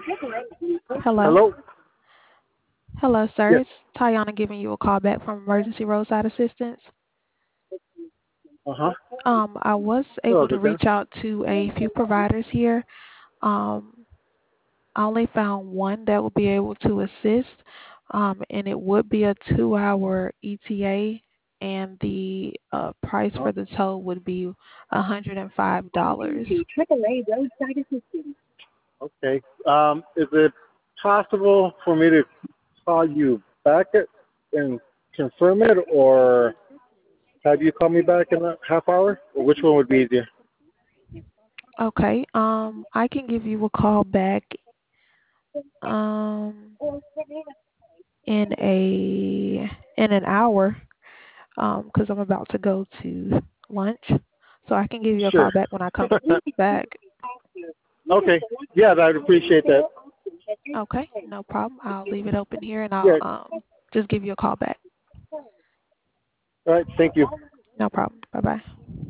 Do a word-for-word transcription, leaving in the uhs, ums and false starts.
Hello. Hello? Hello, sir. Yes. It's Tayana giving you a call back from Emergency Roadside Assistance. Uh-huh. Um, I was Hello, able to good then. reach out to a few providers here. Um, I only found one that would be able to assist, um, and it would be a two-hour E T A, and the uh, price Uh-huh. for the tow would be one hundred five dollars. triple A roadside assistance. Okay. Um, is it possible for me to call you back at, and confirm it, or have you call me back in a half hour? Or which one would be easier? Okay. Um, I can give you a call back. Um, in a in an hour, um, because I'm about to go to lunch. So I can give you a Sure. call back when I come back. Okay. Yeah, I'd appreciate that. Okay, no problem. I'll leave it open here and I'll Yeah. um just give you a call back. All right. Thank you. No problem. Bye bye.